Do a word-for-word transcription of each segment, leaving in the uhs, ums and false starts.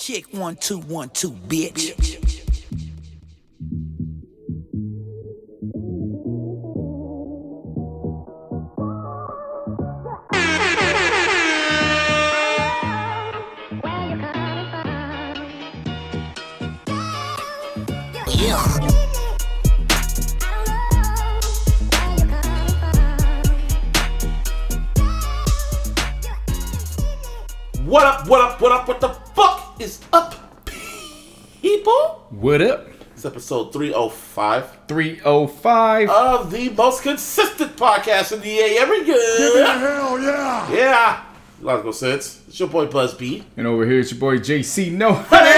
Check one, two, one, two, bitch. Yeah. What up, what up, what up, what the fuck is up, people? What up? It's episode three oh five. three oh five. Of the most consistent podcast in the A M. Give me a hell yeah! Yeah. Logical sense. It's your boy Buzz B. And over here it's your boy J C. No.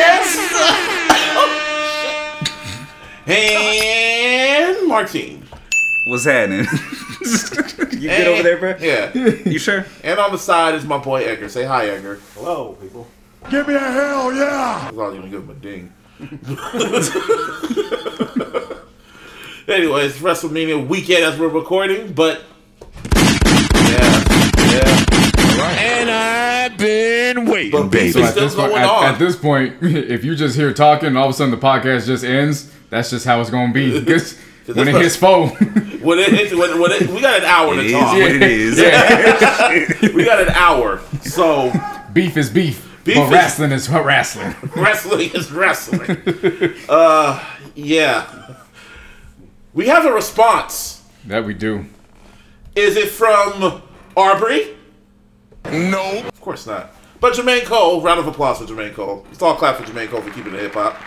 And Martine. What's happening? You good over there, bro? Yeah. You sure? And on the side is my boy Edgar. Say hi, Edgar. Hello, people. Give me a hell yeah! I was only gonna give him a ding. Anyways, WrestleMania weekend as we're recording, but yeah, yeah. Right. And I've been waiting, but baby. So at still this, point, going at, on. at this point, if you just hear talking and all of a sudden the podcast just ends, that's just how it's gonna be. Because when it hits four, when it hits, when, when it, we got an hour It to is talk. what it is. yeah. We got an hour, so beef is beef, Beef but is- wrestling is wrestling. wrestling is wrestling. Uh, yeah. We have a response. That we do. Is it from Arbery? No. Of course not. But Jermaine Cole, round of applause for Jermaine Cole. Let's all clap for Jermaine Cole for keeping it hip hop.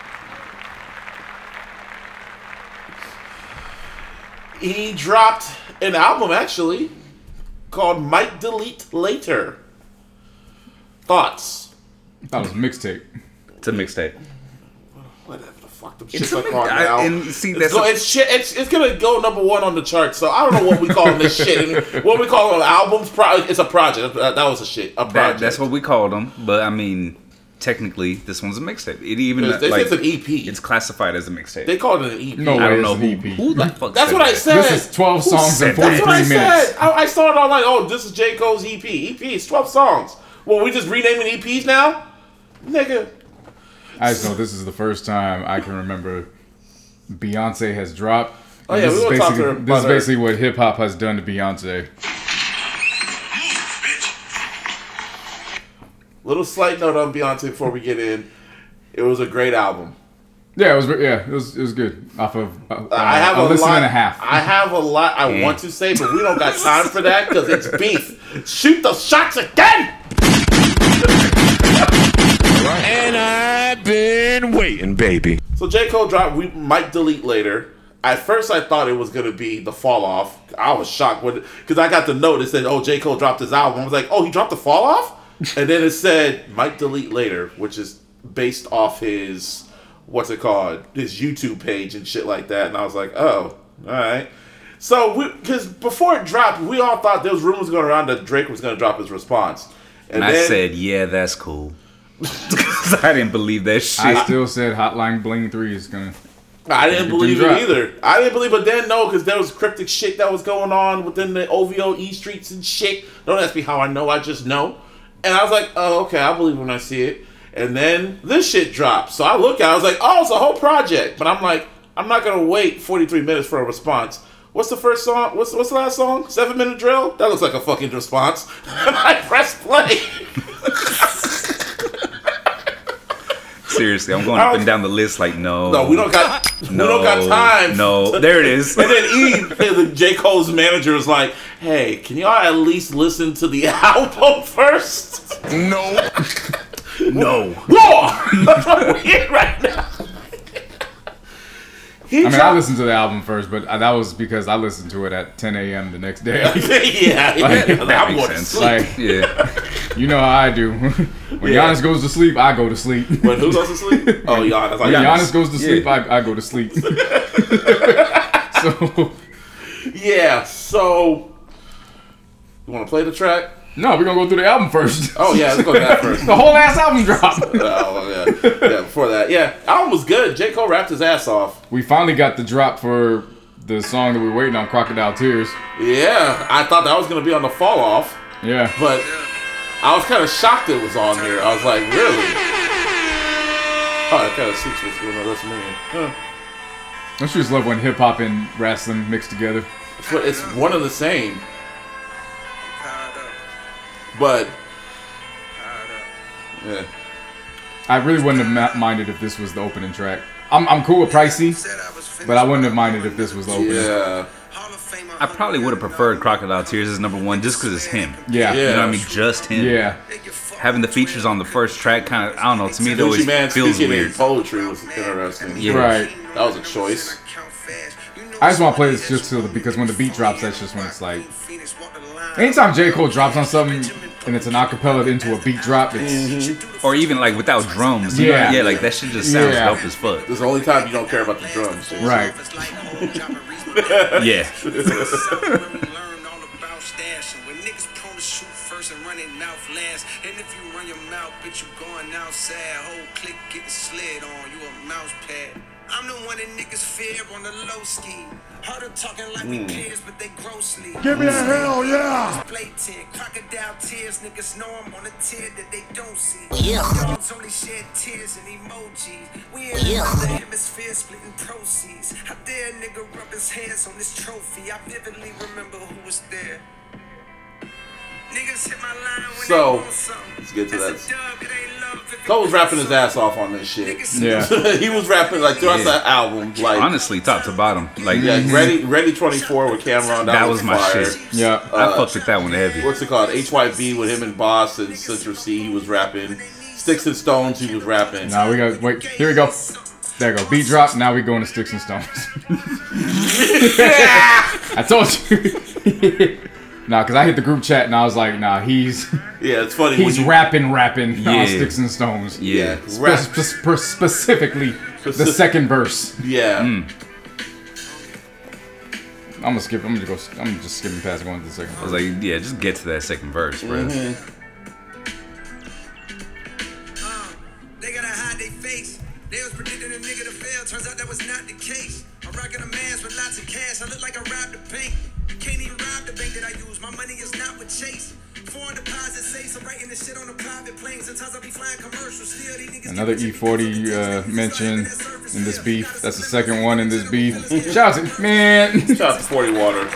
He dropped an album actually called Might Delete Later. Thoughts? That was a mixtape. It's a mixtape. Whatever the fuck them It's shits a are mix- called I- now. and see, it's, that's go, a- it's shit. It's, it's gonna go number one on the charts. So I don't know what we call this shit. What we call them albums? Pro- it's a project. That, that was a shit. A project. That, that's what we called them. But I mean, technically, this one's a mixtape. It even It's- it's- like it's an E P. It's classified as a mixtape. They called it an E P. No I way don't it's know an who. E P. Who the fuck? That's said what I that? said. This is twelve Who songs said and that? That's what I forty-three minutes. said. I, I started on like, oh, this is J. Cole's E P. E P. It's twelve songs. Well, we just renaming E Ps now, nigga. I just know this is the first time I can remember Beyonce has dropped. Oh, And yeah, this we is gonna talk to basically her this about is her. basically what hip hop has done to Beyonce. Little slight note on Beyonce before we get in. It was a great album. Yeah, it was. Yeah, it was. It was good. Off of uh, I have a, a listen lot. and a half. I have a lot I want to say, but we don't got time for that because it's beef. Shoot those shots again. And I've been waiting, baby. So J. Cole dropped We Might Delete Later. At first, I thought it was going to be the Fall Off. I was shocked because I got the note that said, oh, J. Cole dropped his album. I was like, oh, he dropped the Fall Off? And then it said Might Delete Later, which is based off his, what's it called, his YouTube page and shit like that. And I was like, oh, all right. So, because before it dropped, we all thought there was rumors going around that Drake was going to drop his response. And I said, yeah, that's cool. I didn't believe that shit. I still said Hotline Bling three is gonna. I didn't It believe didn't it drop. either. I didn't believe it then, no, because there was cryptic shit that was going on within the O V O E streets and shit. Don't ask me how I know, I just know. And I was like, oh, okay, I believe when I see it. And then this shit dropped. So I look at it, I was like, oh, it's a whole project. But I'm like, I'm not going to wait forty-three minutes for a response. What's the first song? What's what's the last song? Seven Minute Drill? That looks like a fucking response. I press play. Seriously, I'm going I up don't- and down the list like, no. No, we don't got No, we don't got time. No, there it is. And then E, the J. Cole's manager was like, hey, can y'all at least listen to the album first? No. No. Whoa! That's what we're in right now. He I mean, I dropped- listened to the album first, but that was because I listened to it at ten a.m. the next day. yeah, yeah. Like, I'm That going makes to sense. sleep. Like, Yeah. you know how I do. When Yeah. Giannis goes to sleep, I go to sleep. When who goes to sleep? Oh, Giannis. Like, When Giannis. Giannis goes to sleep, Yeah. I, I go to sleep. So, Yeah, so... You want to play the track? no, we're going to go through the album first. Oh, yeah, let's go to that first. The whole ass album dropped. Oh, yeah. Yeah, before that. Yeah, album was good. J. Cole rapped his ass off. We finally got the drop for the song that we were waiting on, Crocodile Tears. Yeah, I thought that was going to be on the fall off, Yeah. but I was kind of shocked it was on here. I was like, really? kind of suits what's going on WrestleMania. Huh. Don't you just love when hip hop and wrestling mix together? It's, it's one and the same. But yeah, I really wouldn't have ma- minded if this was the opening track. I'm I'm cool with Pricey, but I wouldn't have minded if this was the opening. yeah, I probably would have preferred Crocodile Tears as number one just because it's him. Yeah. You know what I Yeah. mean? Just him. Yeah. Having the features on the first track kind of, I don't know, to me it always Gucci Man feels speaking weird. in poetry was interesting. Yeah. Right. That was a choice. I just want to play this just so because when the beat drops, that's just when it's like. Anytime J. Cole drops on something and it's an acapella into a beat drop, it's. Or even like without drums. Yeah. Yeah. Yeah, like that shit just sounds Yeah. dope as fuck. This is the only time you don't care about the drums. Jason. Right. Yeah. And if you run your mouth, bitch, you going outside. Whole click getting slid on. You a mouse pad. I'm the one that niggas fear on the low ski. Heard them talking like we peers, but they grossly. Give me a hell yeah! Blatant crocodile tears, niggas know I'm on a tier that they don't see. Yeah. Dogs only shed tears and emojis. We in Yeah. another hemisphere splitting proceeds. How dare a nigga rub his hands on this trophy? I vividly remember who was there. Niggas hit my line when So, they want something. let's get to That's that. a dub, it ain't love if it Cole was goes rapping his so. ass off on this shit. Yeah. He was rapping like throughout Yeah. the album, like Honestly, top to bottom. Like, yeah, ready, ready twenty-four with Cameron. That, that was was my fire. shit. Yeah. I fucked with that one heavy. What's it called? H Y B with him and Boss and Central C. He was rapping. Sticks and Stones. He was rapping. Now we got. Wait. Here we go. There we go. Beat drop. Now we going to Sticks and Stones. I told you. Nah, because I hit the group chat and I was like, nah, he's Yeah, it's funny. he's when you, rapping, rapping Yeah. on Sticks and Stones. Yeah. Spe- rap, spe- spe- specifically the Specific- second verse. yeah. Mm. I'm gonna skip. I'm gonna go. I'm just skipping past going to the second I was verse. like, yeah, just get to that second verse, bro. Uh, they gotta hide their face. They was predicting a nigga to fail. Turns out that was not the case. I'm rocking a mask with lots of cash. I look like I robbed a bank. Can't even rob the bank that I use. My money is not with Chase. Foreign deposit safe. I'm writing this shit on a private plane. Sometimes I be flying commercials. Still, these niggas Another E forty uh, mention in this beef. That's the second one in this beef. Shout out to man. Shout out to forty Water.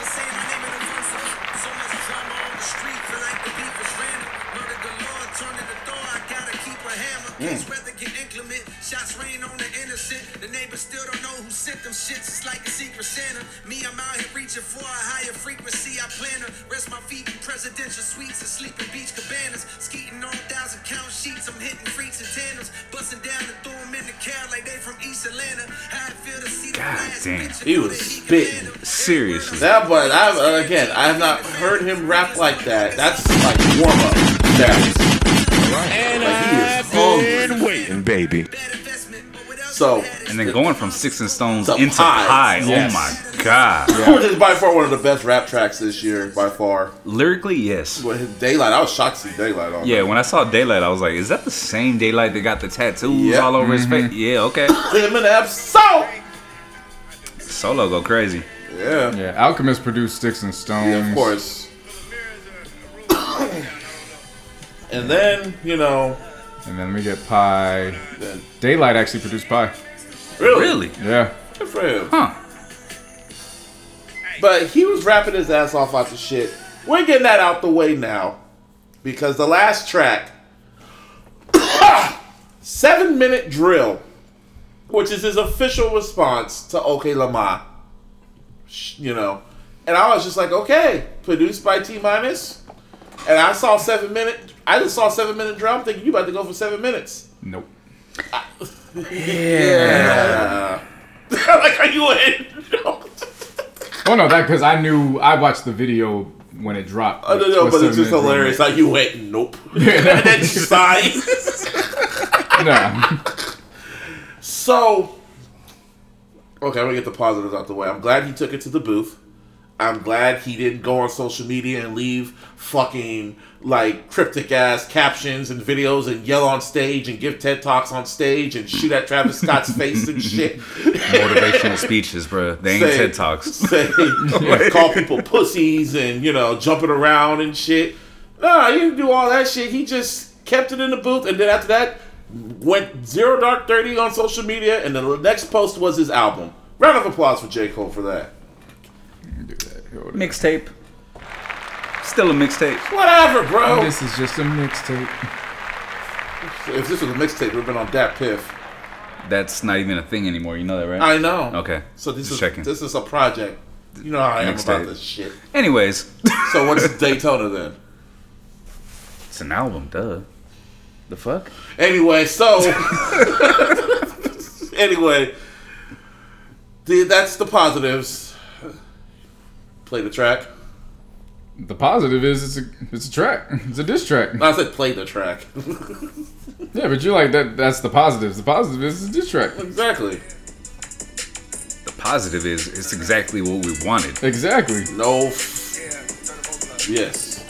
Shots rain on the innocent. The neighbors still don't know who sent them shits. It's like a secret Santa. Me, I'm out here reaching for a higher frequency. I plan to rest my feet in presidential suites and sleep in beach cabanas. Skeeting on thousand count sheets. I'm hitting freaks and tandems. Busting down and throw them in the car like they from East Atlanta. How I feel to see the God last damn. bitch. He was spitting. Seriously. That, but I uh, again, I have not heard him rap like that. That's like warm up. That's And Like, he is I've hungry. been waiting, baby. so. And then going from Sticks and Stones To into Pie. Pie. Yes. Oh my god. Which is by far one of the best rap tracks this year, by far. Lyrically, yes. But his Daylight, I was shocked to see Daylight on. Yeah, when I saw Daylight, I was like, is that the same Daylight that got the tattoos Yep. all over his face? Yeah, okay. Him and Absol. Solo go crazy. Yeah. Yeah, Alchemist produced Sticks and Stones. Yeah, of course. And then, you know, And then we get Pie. then, Daylight actually produced Pie. really, Really? Yeah. good for him. Huh. But he was rapping his ass off out the shit. We're getting that out the way now. Because the last track, Seven Minute Drill, which is his official response to OK Lamar. You know. And I was just like, okay, produced by T Minus. And I saw seven minute, I just saw seven minute drill. I'm thinking you about to go for seven minutes. Nope. Yeah. Like, are you in? Oh no, that because I knew I watched the video when it dropped. I don't know, With but it's Seven just Minute hilarious. Drill. Like, you went, nope. Yeah, And then you sigh. Nah. So, okay, I'm gonna get the positives out the way. I'm glad he took it to the booth. I'm glad he didn't go on social media and leave fucking like cryptic ass captions and videos and yell on stage and give TED Talks on stage and shoot at Travis Scott's face and shit. Motivational speeches, bro. They ain't Say- TED Talks. Say, call people pussies and, you know, jumping around and shit. Nah, he didn't do all that shit. He just kept it in the booth, and then after that, went zero dark thirty on social media, and the next post was his album. Round of applause for J. Cole for that. Mixtape. Still a mixtape. Whatever, bro. This is just a mixtape. If this was a mixtape, we've been on Dat Piff. That's not even a thing anymore. You know that, right? I know. Okay. So this Just is checking. this is a project. You know how I am Mixtape. about this shit. Anyways, So what's Daytona then? it's an album, duh. The fuck? Anyway, so anyway, the, that's the positives. Play the track. The positive is it's a it's a track. It's a diss track. No, I said play the track. Yeah, but you're like that. That's the positives. The positive is it's a diss track. Exactly. The positive is it's exactly what we wanted. Exactly. No. Yes.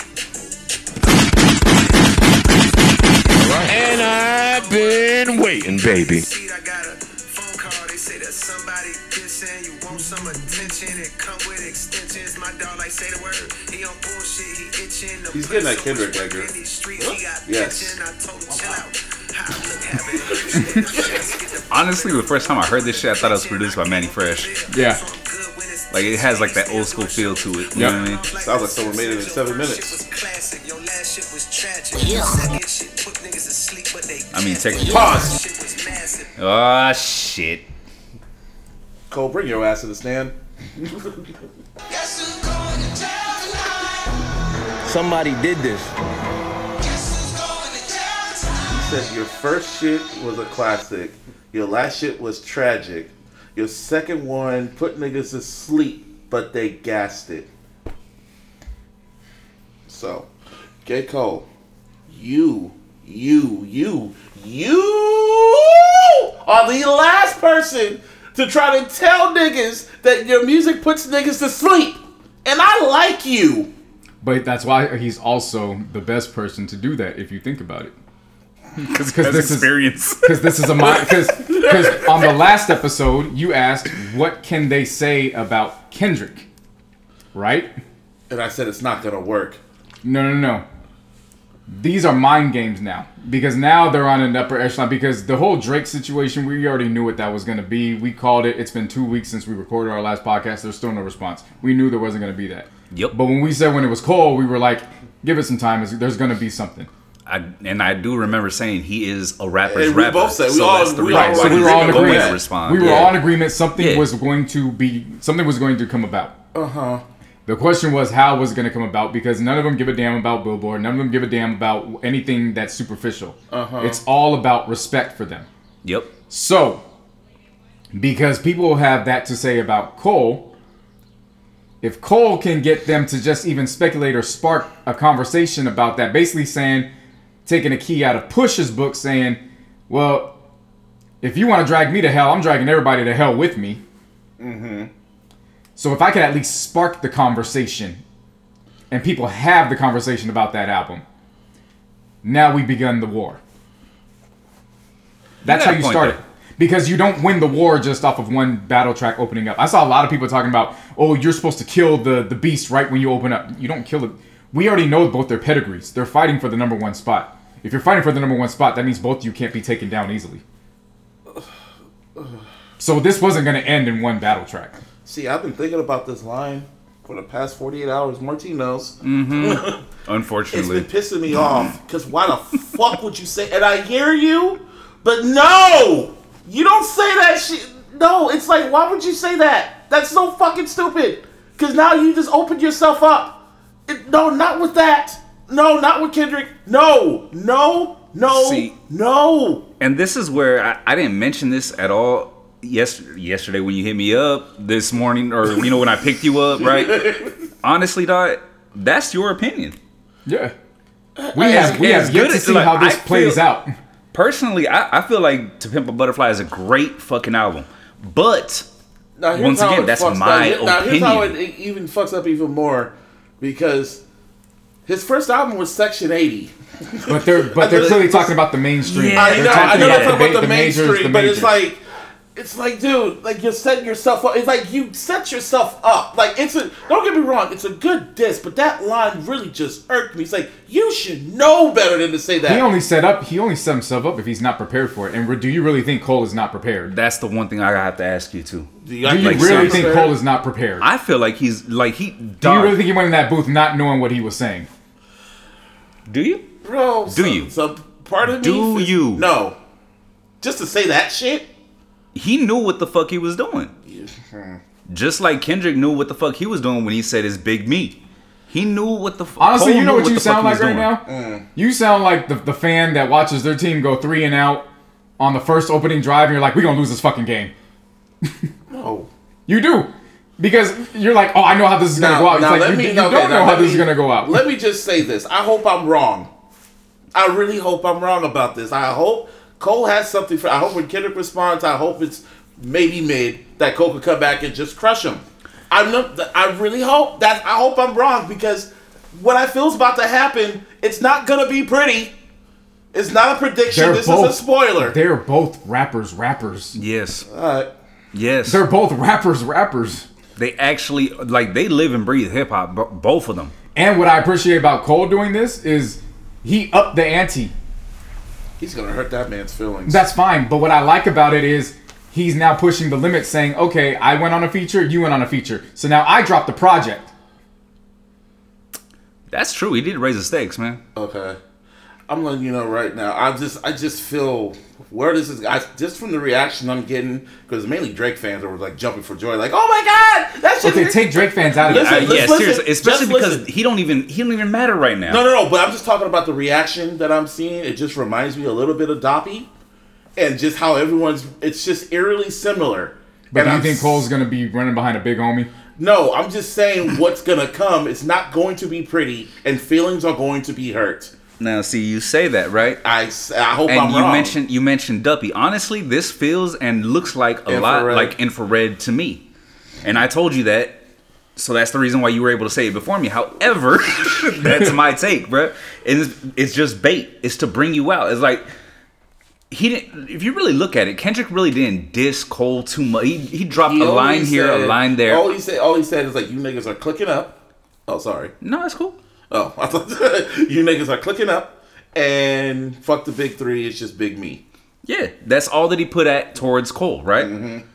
And I've been waiting, baby. I got a phone call, they say that somebody pissing. You want some attention, it come with extensions. My dog like say the word, he on bullshit, he itching. The He's getting that place Kendrick so record. in these streets, he got Yes. pitching. I told him chill out. How I look, have it. Honestly, the first time I heard this shit, I thought it was produced by Manny Fresh. Yeah. Like, it has like that old school feel to it. You Yep. know what I mean? Sounds like someone made it in seven minutes. I mean, technically. Pause. Oh, shit. Cole, bring your ass to the stand. Somebody did this. You said your first shit was a classic. Your last shit was tragic. Your second one put niggas to sleep, but they gassed it. So, J. Cole, you, you, you, you are the last person to try to tell niggas that your music puts niggas to sleep. And I like you. But that's why he's also the best person to do that if you think about it. Because this is- experience. Because this is a because because on the last episode you asked what can they say about Kendrick, right? And I said it's not gonna work. No, no, no. These are mind games now because now they're on an upper echelon because the whole Drake situation, we already knew what that was going to be. We called it. It's been two weeks since we recorded our last podcast. There's still no response. We knew there wasn't going to be that. Yep. But when we said when it was Cole, we were like, give it some time. There's going to be something. I, and I do remember saying he is a rapper's And we rapper. both said- we so all- that's the we reason all- why So we he's were all in going to agreement. respond. We were Yeah. all in agreement. Something Yeah. was going to be. Something was going to come about. Uh huh. The question was how was it going to come about because none of them give a damn about Billboard. None of them give a damn about anything that's superficial. Uh-huh. It's all about respect for them. Yep. So, because people have that to say about Cole, if Cole can get them to just even speculate or spark a conversation about that, basically saying, taking a key out of Push's book, saying, well, if you want to drag me to hell, I'm dragging everybody to hell with me. Mm-hmm. So if I could at least spark the conversation and people have the conversation about that album, now we've begun the war. That's got how a you point start there. it. Because you don't win the war just off of one battle track opening up. I saw a lot of people talking about, oh, you're supposed to kill the, the beast right when you open up. You don't kill it. We already know both their pedigrees. They're fighting for the number one spot. If you're fighting for the number one spot, that means both of you can't be taken down easily. So this wasn't going to end in one battle track. See, I've been thinking about this line for the past forty-eight hours. Martino's. Mm-hmm. It's Unfortunately. been pissing me off. Because why the fuck would you say... And I hear you, but no! You don't say that shit. No, it's like, why would you say that? That's so fucking stupid. Because now you just opened yourself up. It, no, not with that. No, not with Kendrick. No, no, no, See, no. And this is where I, I didn't mention this at all yes, yesterday when you hit me up, this morning, or, you know, when I picked you up, right? Honestly, dog, that's your opinion. Yeah. We have, we as have yet good to as- see like, how this I plays feel- out. Personally, I, I feel like To Pimp a Butterfly is a great fucking album. But, Now, here's once how again, it that's fucks- my now, now, here's how it opinion. e- even fucks up even more. Because his first album was Section eighty. But they're but they're clearly talking about the mainstream. Yeah. I They're know, I talking know, about I'm talking the, about the ma- the majors, mainstream, the but it's majors. like, It's like, dude, like you're setting yourself up. It's like you set yourself up. Like it's a. Don't get me wrong, it's a good diss, but that line really just irked me. It's like you should know better than to say that. He only set up. He only set himself up if he's not prepared for it. And do you really think Cole is not prepared? That's the one thing I have to ask you too. Do you, Do you Like, really seriously. think Cole is not prepared? I feel like he's like he. Do you really think he went in that booth not knowing what he was saying? Do you? Bro, Do some, you? Some part of me. Do feels- you? No. Just to say that shit. He knew what the fuck he was doing. Just like Kendrick knew what the fuck he was doing when he said it's Big Me. He knew what the fuck. Honestly, Cole you know knew what you the fuck sound he like was right doing. now? You sound like the, the fan that watches their team go three and out on the first opening drive, and you're like, we're going to lose this fucking game. No. You do. Because you're like, oh, I know how this is going to go out. It's like, let you, me- you okay, don't now know how let this is me- going to go out. Let me just say this. I hope I'm wrong. I really hope I'm wrong about this. I hope Cole has something for. I hope when Kendrick responds, I hope it's maybe mid that Cole could come back and just crush him. I'm not. I really hope that. I hope I'm wrong because what I feel is about to happen. It's not gonna be pretty. It's not a prediction. They're This both- is a spoiler. They're both rappers, rappers. Yes. All right. Yes. They're both rappers, rappers. They actually like they live and breathe hip hop. b- Both of them. And what I appreciate about Cole doing this is he upped the ante. He's gonna hurt that man's feelings. That's fine. But what I like about it is he's now pushing the limits, saying, okay, I went on a feature, you went on a feature. So now I dropped the project. That's true. He did raise the stakes, man. Okay. I'm letting you know right now. I just, I just feel where this is. I, just from the reaction I'm getting, because mainly Drake fans are like jumping for joy, like, "Oh my god, that shit!" Okay, take Drake fans out of Listen, Uh, it. let's yeah, listen. seriously. Especially Just because listen. he don't even he don't even matter right now. No, no, no. But I'm just talking about the reaction that I'm seeing. It just reminds me a little bit of Doppy, and just how everyone's. It's just eerily similar. But and do you I'm think s- Cole's going to be running behind a big homie? No, I'm just saying what's gonna come. It's not going to be pretty, and feelings are going to be hurt. Now, see, you say that, right? I, s- I hope And I'm you wrong. mentioned you mentioned Duppy. Honestly, this feels and looks like a lot Infrared. like Infrared to me. And I told you that, so that's the reason why you were able to say it before me. However, that's my take, bro. It's, it's just bait. It's to bring you out. It's like he didn't. If you really look at it, Kendrick really didn't diss Cole too much. He, he dropped He a only line here, said- a line there. All he said, all he said is like, "You niggas are clicking up." Oh, sorry. No, that's cool. Oh, I thought you niggas are clicking up, and fuck the big three. It's just Big Me. Yeah, that's all that he put at towards Cole, right? Mm-hmm.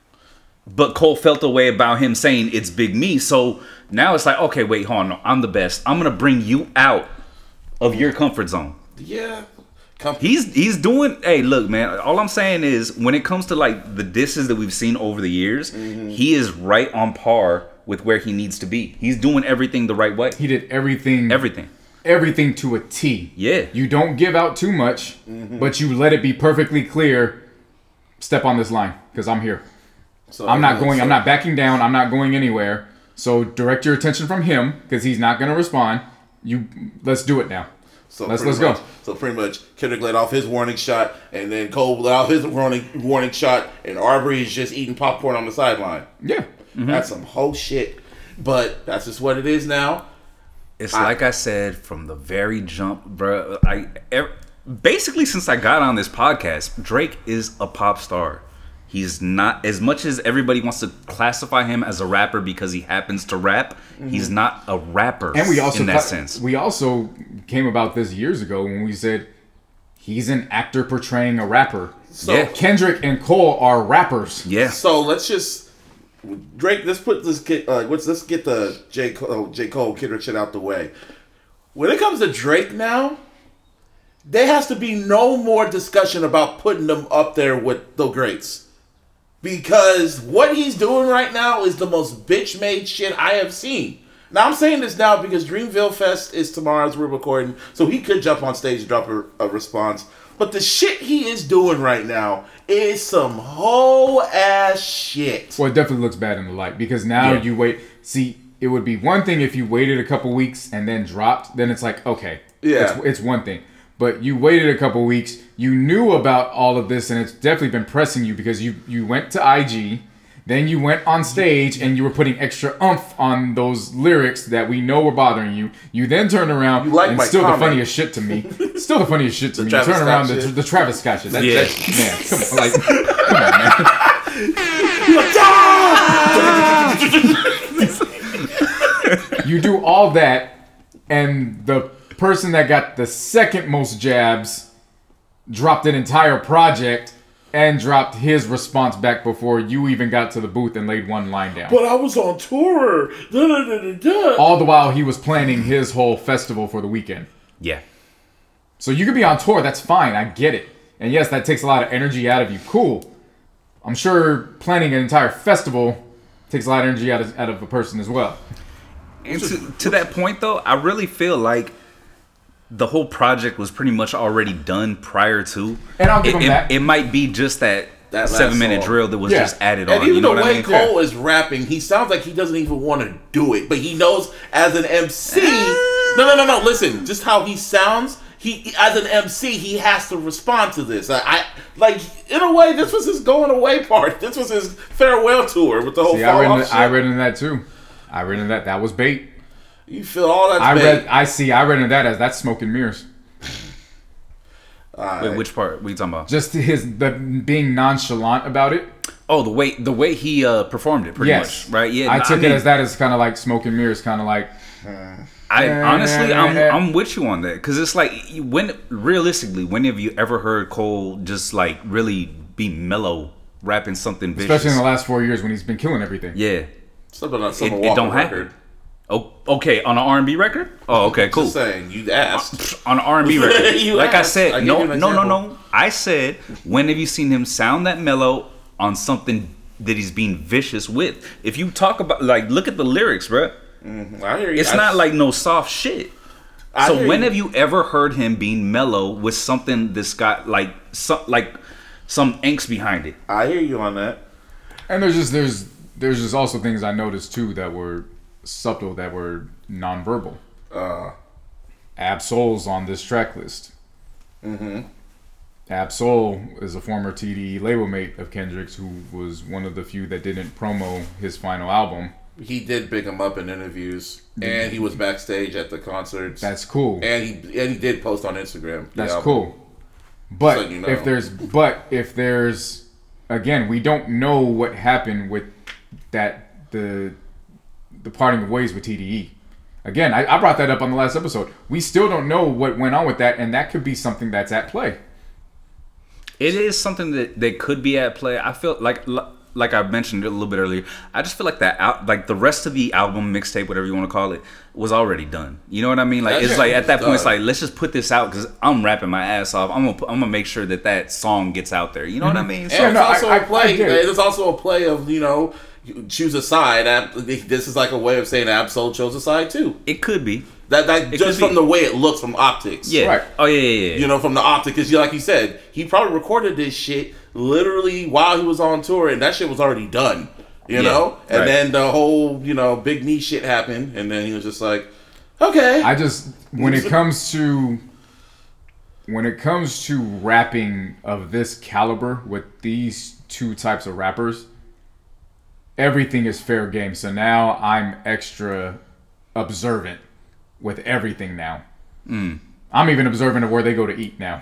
But Cole felt a way about him saying it's Big Me, so now it's like, okay, wait, hold on, no, I'm the best. I'm gonna bring you out of your comfort zone. Yeah. Come. He's he's doing. Hey, look, man. All I'm saying is, when it comes to like the disses that we've seen over the years, Mm-hmm. he is right on par with where he needs to be. He's doing everything the right way. He did everything. Everything. Everything to a T. Yeah. You don't give out too much, but you let it be perfectly clear. Step on this line, because I'm here. So, I'm not going. I'm not backing down. I'm not going anywhere. So direct your attention from him, because he's not going to respond. You let's do it now. So Let's- pretty let's much, go. So pretty much, Kendrick let off his warning shot, and then Cole let off his warning warning shot, and Arbery is just eating popcorn on the sideline. Yeah. That's some whole shit. But that's just what it is now. It's I- like I said from the very jump, bro. I ev- basically since I got on this podcast, Drake is a pop star. He's not, as much as everybody wants to classify him as a rapper because he happens to rap. He's not a rapper. And we also in that cla- sense. we also came about this years ago when we said he's an actor portraying a rapper. So Yeah. Kendrick and Cole are rappers. Yeah. So let's just Drake. Let's put this. Get, uh, let's let's get the J Cole, J Cole Kendrick shit out the way. When it comes to Drake now, there has to be no more discussion about putting them up there with the greats. Because what he's doing right now is the most bitch-made shit I have seen. Now, I'm saying this now because Dreamville Fest is tomorrow as we're recording, so he could jump on stage and drop a, a response. But the shit he is doing right now is some whole ass shit. Well, it definitely looks bad in the light because now Yeah. you wait. See, it would be one thing if you waited a couple weeks and then dropped. Then it's like, okay, Yeah. it's, it's one thing. But you waited a couple weeks. You knew about all of this, and it's definitely been pressing you because you you went to I G, Then you went on stage and you were putting extra oomph on those lyrics that we know were bothering you. You then turned around You like and my still comment. the funniest shit to me. Still the funniest shit to me. You Travis turn around Scott the, shit. the Travis Scott shit. That, Yeah. that, man, come on, like, come on, man. You do all that, and the person that got the second most jabs dropped an entire project and dropped his response back before you even got to the booth and laid one line down. But I was on tour. Da, da, da, da, da. All the while he was planning his whole festival for the weekend. Yeah. So you could be on tour, that's fine, I get it. And yes, that takes a lot of energy out of you. Cool. I'm sure planning an entire festival takes a lot of energy out of, out of a person as well. And to, to that point, though, I really feel like the whole project was pretty much already done prior to. And I'll give it, him it, that. It might be just that, That last seven minute song. drill that was Yeah. just added And on. even You know the what way I mean? Cole is rapping, he sounds like he doesn't even want to do it, but he knows as an M C. No, no, no, no. Listen, just how he sounds. He, as an M C, he has to respond to this. I, I like, in a way, this was his going away part. This was his farewell tour with the whole See, fall I read, off into, shit. I read into that too. I read into that. That was bait. You feel all that? I bait. read. I see. I read into that as that's smoke and mirrors. Wait, which part? What are you talking about? Just his the being nonchalant about it. Oh, the way the way he uh, performed it, pretty Yes, much, right? Yeah, I no, took mean, it as that as kind of like smoke and mirrors, kind of like. I Yeah, honestly, yeah, I'm yeah. I'm with you on that because it's like when realistically, when have you ever heard Cole just like really be mellow rapping something vicious? Especially in the last four years when he's been killing everything. Yeah. Something on It, Summer it Walker don't happen. record. Oh, okay, on an R and B record. Oh, okay, cool. Just saying, you asked. On an R and B record. You like asked. I I said, gave no, you an no, no, example. no. I said, when have you seen him sound that mellow on something that he's being vicious with? If you talk about, like, look at the lyrics, bro. I hear you. It's I- not like no soft shit. I So hear when you. have you ever heard him being mellow with something that's got like some like some angst behind it? I hear you on that. And there's just there's there's just also things I noticed too that were subtle, that were nonverbal. Uh, Absol's on this track list. Mm-hmm. Absol is a former T D E label mate of Kendrick's, who was one of the few that didn't promo his final album. he did big him up in interviews, and he was backstage at the concerts. That's cool. and he and he did post on Instagram. the That's album. cool. But So you know. if there's but if there's again, we don't know what happened with that the the parting of ways with T D E. Again, I, I brought that up on the last episode. We still don't know what went on with that, and that could be something that's at play. It is something that, that could be at play. I feel like like I mentioned a little bit earlier. I just feel like that out like the rest of the album, mixtape, whatever you want to call it, was already done. You know what I mean? Like That's it's like at that done. point, it's like let's just put this out because I'm rapping my ass off. I'm gonna I'm gonna make sure that that song gets out there. You know what I mean? So, And no, it's also I- a I- play. I get it. It's also a play of, you know, you choose a side. Ab- This is like a way of saying Absol chose a side too. it could be. That that It just could from be. the way it looks from optics. Yeah. Right. Oh yeah, yeah, yeah. You know, from the optics, because like you said, he probably recorded this shit literally while he was on tour, and that shit was already done. You Yeah, know, and right. then the whole, you know, big knee shit happened, and then he was just like, okay. I just when it comes to when it comes to rapping of this caliber with these two types of rappers, everything is fair game. So now I'm extra observant with everything now. I'm even observant of where they go to eat now.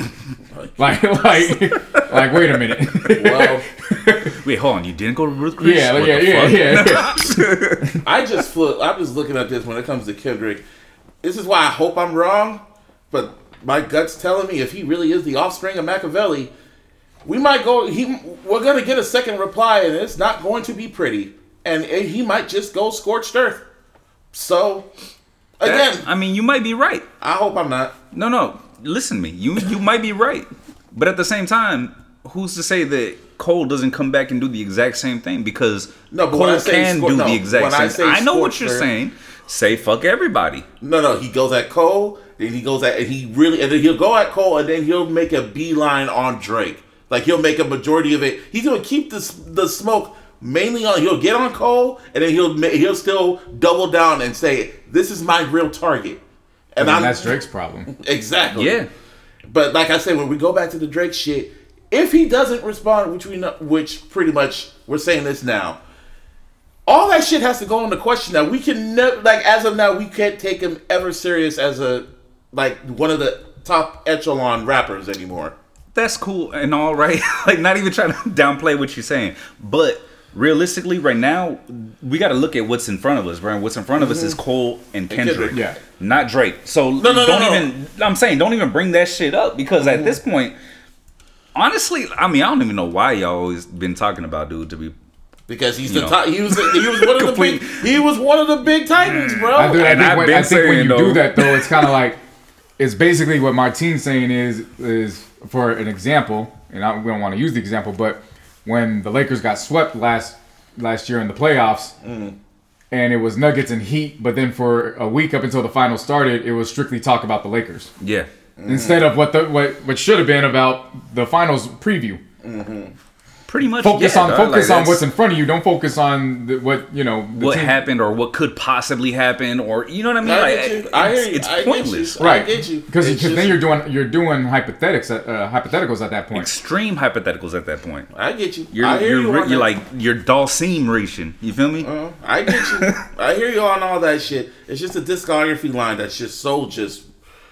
like, like, like, wait a minute. Well, Wait, hold on. You didn't go to Ruth Chris? yeah, What yeah, the yeah, fuck? yeah, I just feel, I'm just looking at this when it comes to Kendrick. This is why I hope I'm wrong, but my gut's telling me if he really is the offspring of Machiavelli, we might go. He, we're gonna get a second reply, and it's not going to be pretty, and he might just go scorched earth. So, again, That- I mean, you might be right. I hope I'm not. No, no. Listen to me. You you might be right, but at the same time, who's to say that Cole doesn't come back and do the exact same thing? Because No, but Cole when I say can scor- do no, the exact when I same. say I, know what you're scorcher- saying. Say fuck everybody. No, no, he goes at Cole, then he goes at, and he really, and then he'll go at Cole, and then he'll make a beeline on Drake. Like he'll make a majority of it. He's gonna keep the the smoke mainly on. He'll get on Cole, and then he'll ma- he'll still double down and say, "This is my real target." And And I'm that's Drake's problem. exactly. Yeah. But like I said, when we go back to the Drake shit, if he doesn't respond, which we know, which pretty much we're saying this now, all that shit has to go into question now. We can never, like, as of now, we can't take him ever serious as a, like, one of the top echelon rappers anymore. That's cool and all, right? Like, not even trying to downplay what you're saying. But realistically, right now, we got to look at what's in front of us, Brian. What's in front of us is Cole and Kendrick, Kendrick. Yeah. not Drake. So No, no, don't no, no. even, I'm saying, don't even bring that shit up because at this point, honestly, I mean, I don't even know why y'all always been talking about dude to be. Because he's You the know. top, he was he was one of the big he was one of the big titans, bro. I, do, I And think, I've when, been I think when saying, you do though- that though, it's kind of like it's basically what Martine's saying is is for an example, and I, we don't want to use the example, but when the Lakers got swept last last year in the playoffs, and it was Nuggets and Heat, but then for a week up until the finals started, it was strictly talk about the Lakers Yeah. instead of what the what what should have been about the finals preview. Pretty much. Focus yeah, on dog. focus Like, on that's- what's in front of you. Don't focus on the, what you know. The what team. happened or what could possibly happen or you know what I mean? I Like, get you. I hear you. It's I get pointless. you. Right, I get you. because It's then just- you're doing you're doing hypothetics at, uh, hypotheticals at that point. Extreme hypotheticals at that point. I get you. You're I hear you're you. re- on you're that. like you're Dalsim racing. You feel me? Uh, I get you. I hear you on all that shit. It's just a discography line that's just so just.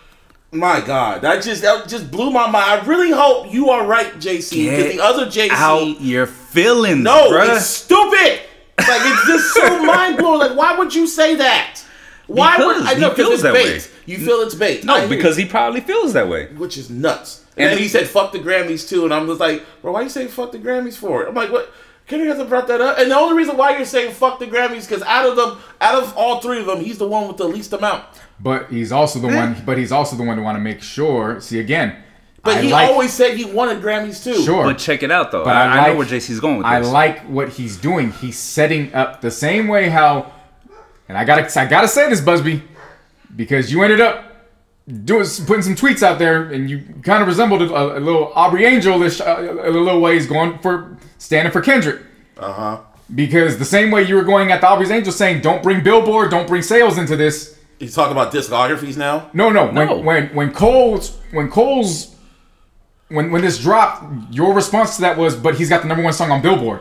My God, that just that just blew my mind. I really hope you are right, J C. Because Get the other J C, out your feelings, no, bruh. it's stupid. Like it's just so mind blowing. Like, why would you say that? Why Because would I he know? Because feels it's that bait. way. You feel it's bait. I No, hear because you. he probably feels that way. Which is nuts. And, And then it- he said, "Fuck the Grammys too," and I'm just like, "Bro, why you saying fuck the Grammys for?" I'm like, "What?" Kendrick hasn't brought that up, and the only reason why you're saying fuck the Grammys because out of them, out of all three of them, he's the one with the least amount. But he's also the one. But he's also the one to want to make sure. See again. But I he like- always said he wanted Grammys too. sure. But check it out though. But I, I, I like, know where J C's going with I this. like what he's doing. He's setting up the same way how, and I gotta I gotta say this, Busby, because you ended up doing putting some tweets out there, and you kind of resembled a, a little Aubrey Angel-ish, uh, a little ways going for standing for Kendrick. Uh huh. Because the same way you were going at the Aubrey Angel saying, "Don't bring Billboard, don't bring sales into this." He's talking about discographies now. No, no. When No. when when Cole's when Cole's when when this dropped, your response to that was, "But he's got the number one song on Billboard."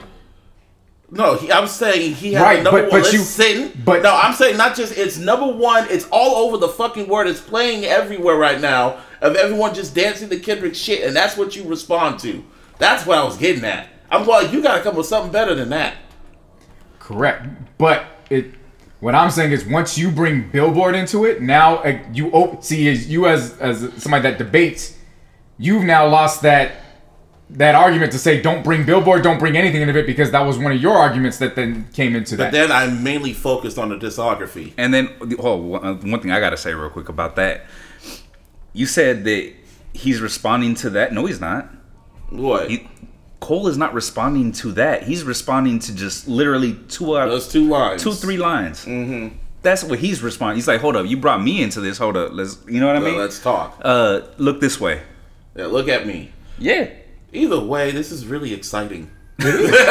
No, he, I'm saying he had Right, the number but- one. but you- Listen, but- no, I'm saying not just it's number one. It's all over the fucking world. It's playing everywhere right now of everyone just dancing to Kendrick shit, and that's what you respond to. That's what I was getting at. I'm like, you gotta come with something better than that. Correct. But it. What I'm saying is, once you bring Billboard into it, now uh, you op- see as you as as somebody that debates, you've now lost that that argument to say don't bring Billboard, don't bring anything into it because that was one of your arguments that then came into But that. then I mainly focused on the discography. And then, oh, one one thing I gotta say real quick about that. You said that he's responding to that. No, he's not. What? He, Cole is not responding to that. He's responding to just literally two out Those two lines. two, three lines. Mm-hmm. That's what he's responding. He's like, hold up, you brought me into this. Hold up, let's. You know what I Well, mean? let's talk. Uh, look this way. Yeah, look at me. Yeah. Either way, this is really exciting. It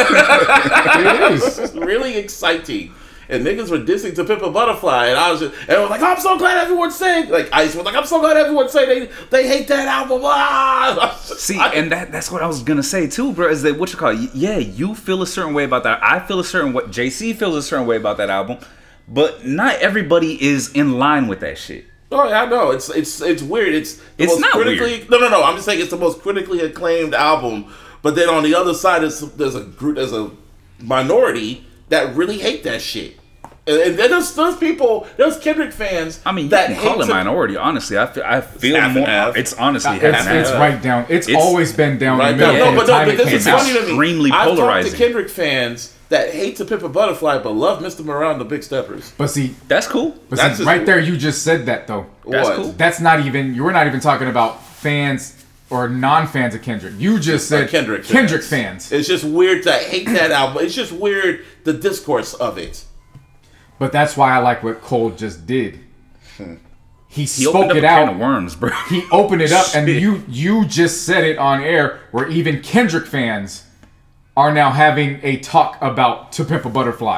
is. It's really exciting. And niggas were dissing to Pimp a Butterfly, and I was just, and I was like, I'm so glad everyone's saying, like Ice was like, I'm so glad everyone's saying they they hate that album. Ah! See, I- and that that's what I was gonna say too, bro. Is that what you call it? Yeah, you feel a certain way about that. I feel a certain way. J C feels a certain way about that album, but not everybody is in line with that shit. Oh yeah, I know. It's it's it's weird. It's the It's most not critically weird. no no no. I'm just saying it's the most critically acclaimed album. But then on the other side, is there's a group, there's a minority that really hate that shit. And, and then there's those people, there's Kendrick fans. I mean, you that can call hate it to- minority. Honestly, I feel I feel half and more. half. It's honestly half It's, and it's half. right down. It's, It's- always been down Right the middle now, Yeah, from no, the but no, time but it this came is out. funny to me. Extremely I've talked polarizing. to Kendrick fans that hate to Pimp a Butterfly but love Mister Morale and the Big Steppers. But see, That's cool. but That's see, just- right there, you just said that though. That's What? cool. That's not even. You were not even talking about fans or non-fans of Kendrick. You just said Kendrick fans. Kendrick fans. It's just weird to hate that album. It's just weird the discourse of it. But that's why I like what Cole just did. He, He spoke opened up it a can of out. worms, bro. He opened it up, and Shit. you you just said it on air, where even Kendrick fans are now having a talk about To Pimp a Butterfly.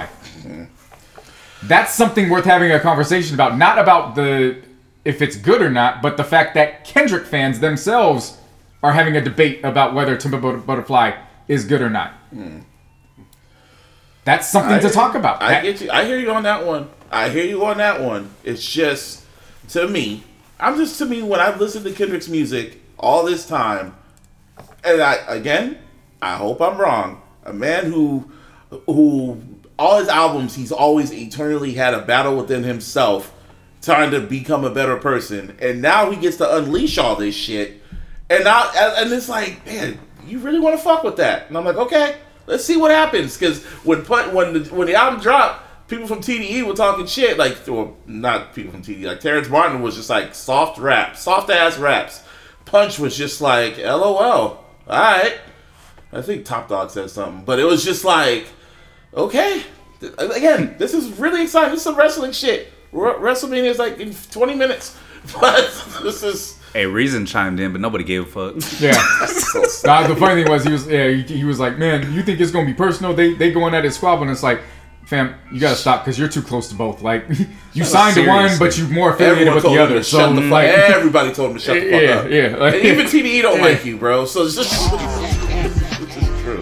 That's something worth having a conversation about. Not about the if it's good or not, but the fact that Kendrick fans themselves are having a debate about whether To Pimp a Butterfly is good or not. Hmm. That's something I, to talk about. I That- get you. I hear you on that one. I hear you on that one. It's just, to me, I'm just, to me, when I've listened to Kendrick's music all this time, and I, again, I hope I'm wrong, a man who, who, all his albums, he's always eternally had a battle within himself, trying to become a better person, and now he gets to unleash all this shit, and now, and it's like, man, you really want to fuck with that? And I'm like, okay, let's see what happens, because when put when the when the album dropped, people from T D E were talking shit, like, well, not people from T D E, like Terrence Martin was just like soft rap, soft ass raps. Punch was just like, LOL, all right. I think Top Dog said something, but it was just like, okay, again, this is really exciting. This is some wrestling shit. WrestleMania is like in twenty minutes, but this is. Hey, Reason chimed in, but nobody gave a fuck. Yeah. Nah, the funny thing was, he was yeah, he, he was like, man, you think it's gonna be personal? They they going at it squabble, and it's like, fam, you gotta stop because you're too close to both. Like, you signed to one, but you're more affiliated Everyone with told the him other. to So shut the fuck. like, Everybody told him to shut the fuck yeah, up. yeah. Like, And even T D E don't yeah. like you, bro. So it's just, it's just true.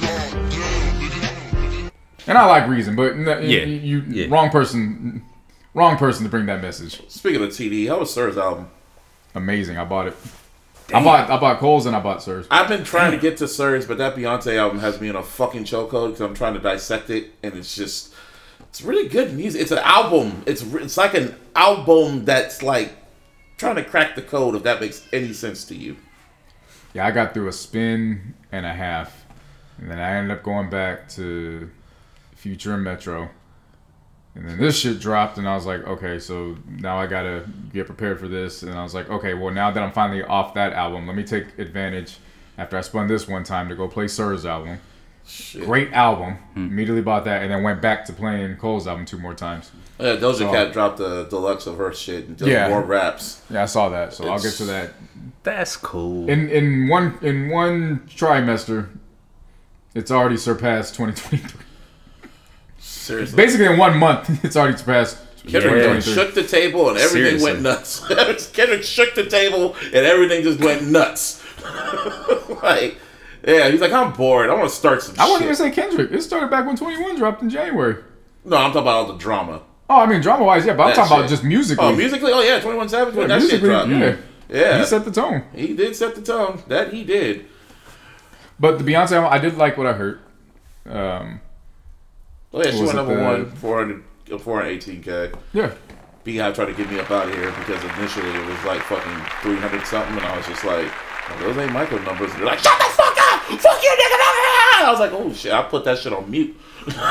And I like Reason, but n- Yeah, you yeah. wrong person, wrong person to bring that message. Speaking of T D E, how was Sir's album? Amazing, I bought it. I bought I bought Cole's and I bought Sir's. I've been trying to get to Sir's, but that Beyonce album has me in a fucking chokehold because I'm trying to dissect it, and it's just, it's really good music. It's an album. It's re- it's like an album that's like trying to crack the code, if that makes any sense to you. Yeah, I got through a spin and a half, and then I ended up going back to Future and Metro. And then this shit dropped, and I was like, okay, so now I gotta get prepared for this. And I was like, okay, well, now that I'm finally off that album, let me take advantage after I spun this one time to go play Sir's album. Shit. Great album. Immediately bought that, and then went back to playing Cole's album two more times. Yeah, Doja So- Cat dropped the deluxe of her shit and just Yeah. more raps. Yeah, I saw that, so I'll get It's- to that. That's cool. In in one in one trimester, it's already surpassed twenty twenty-three. Seriously. Basically, in one month, it's already surpassed Kendrick Yeah. twenty twenty-three. shook the table and everything Seriously. went nuts. Kendrick shook the table and everything just went nuts. Like, yeah, he's like, I'm bored. I want to start some I wouldn't shit. even say Kendrick. It started back when twenty-one dropped in January. No, I'm talking about all the drama. Oh, I mean, drama wise, yeah, but I'm That talking shit. about just musically. Oh, musically? Oh, yeah, twenty-one Savage when Yeah, that shit musically, dropped. yeah. Yeah. He set the tone. He did set the tone. That he did. But the Beyonce album, I did like what I heard. Um, Oh, yeah, she Was went it number the- one, four hundred, four eighteen K. yeah. Beehive tried to get me up out of here because initially it was like fucking three hundred something, and I was just like, oh, those ain't Michael numbers. And they're like, shut the fuck up! Fuck you, nigga! I was like, oh shit, I put that shit on mute.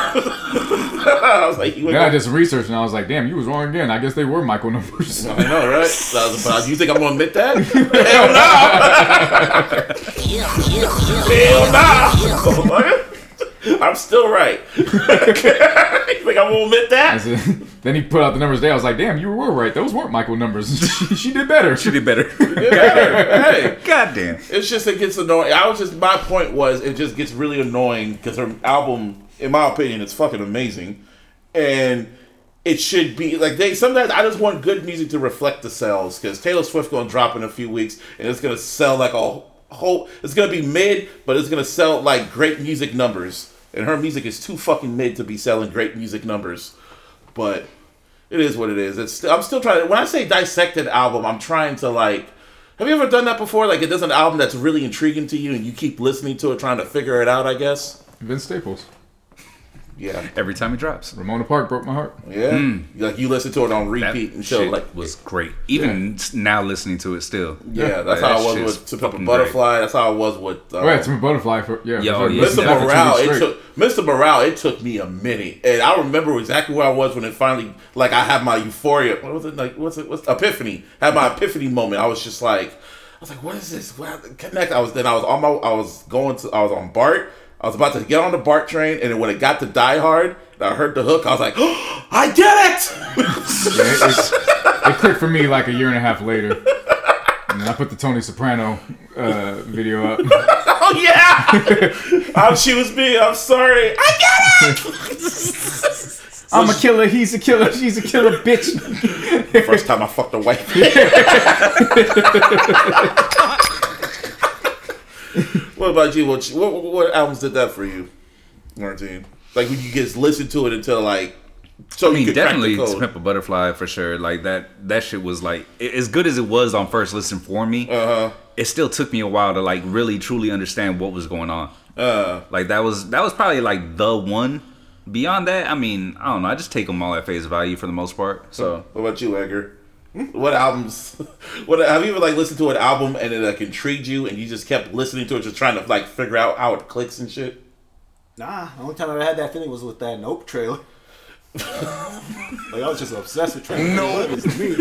I was like, you Then I did some research and I was like, damn, you was wrong again. I guess they were Michael numbers. I know, right? So I was about, you think I'm gonna admit that? Hell no! Hell no! I'm still right. You think I'm gonna admit I that? said- then he put out the numbers there. I was like, damn, you were right. Those weren't Michael numbers. she, she did better. She did better. Hey, Goddamn. it's just it gets annoying. I was just my point was it just gets really annoying because her album, in my opinion, is fucking amazing, and it should be like they. Sometimes I just want good music to reflect the sales because Taylor Swift gonna drop in a few weeks and it's gonna sell like a whole. It's gonna be mid, but it's gonna sell like great music numbers, and her music is too fucking mid to be selling great music numbers, but. It is what it is. It's. I'm still trying to. When I say dissect an album, I'm trying to like. Have you ever done that before? Like, it does an album that's really intriguing to you, and you keep listening to it, trying to figure it out. I guess. Vince Staples. Yeah. Every time he drops. Ramona Park broke my heart. Yeah. Like you listen to it on That repeat until shit like. was great. Even s- now listening to it still. Yeah, that's That how I was shit's with To Pimp a fucking Butterfly. That's how I was with. Uh, Right, to Butterfly for yeah. Yo, for sure. yeah. Mister Listened to that for two Morale, weeks it straight. took Mister Morale. It took me a minute, and I remember exactly where I was when it finally, like, I had my euphoria. What was it like? What's it? What's epiphany? Had my epiphany moment. I was just like, I was like, what is this? What, connect. I was then I was on my. I was going to. I was on BART. I was about to get on the BART train, and then when it got to Die Hard, and I heard the hook. I was like, oh, I get it. Yeah, it, it clicked for me like a year and a half later. And then I put the Tony Soprano uh, video up. Oh yeah. I'm she was me. I'm sorry. I get it. I'm a killer, he's a killer, she's a killer, bitch. First time I fucked a white What about you? What, you- what what albums did that for you, Martin? Like when you just listen to it until like, so I mean, you could definitely crack the To code. Pimp a Butterfly for sure. Like that, that shit was like a- as good as it was on first listen for me. Uh-huh. It still took me a while to like really truly understand what was going on. Uh, Like that was that was probably like the one. Beyond that, I mean, I don't know. I just take them all at face value for the most part. So what about you, Edgar? What albums? What have you ever like listened to an album and it like intrigued you and you just kept listening to it, just trying to like figure out how it clicks and shit? Nah, the only time I ever had that feeling was with that Nope trailer. Like I was just obsessed with trying to figure out what this means.